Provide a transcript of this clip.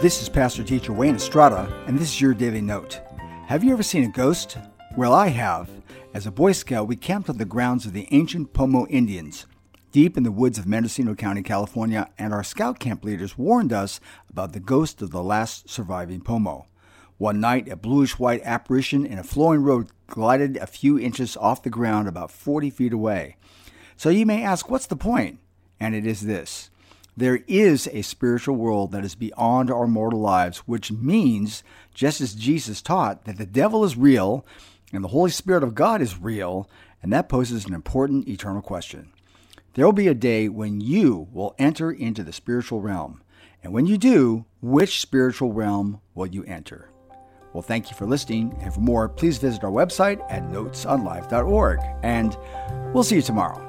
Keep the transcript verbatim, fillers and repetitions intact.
This is Pastor Teacher Wayne Estrada, and this is your Daily Note. Have you ever seen a ghost? Well, I have. As a Boy Scout, we camped on the grounds of the ancient Pomo Indians, deep in the woods of Mendocino County, California, and our scout camp leaders warned us about the ghost of the last surviving Pomo. One night, a bluish-white apparition in a flowing robe glided a few inches off the ground about forty feet away. So you may ask, what's the point? And it is this. There is a spiritual world that is beyond our mortal lives, which means, just as Jesus taught, that the devil is real and the Holy Spirit of God is real, and that poses an important eternal question. There will be a day when you will enter into the spiritual realm. And when you do, which spiritual realm will you enter? Well, thank you for listening. And for more, please visit our website at notes on life dot org. And we'll see you tomorrow.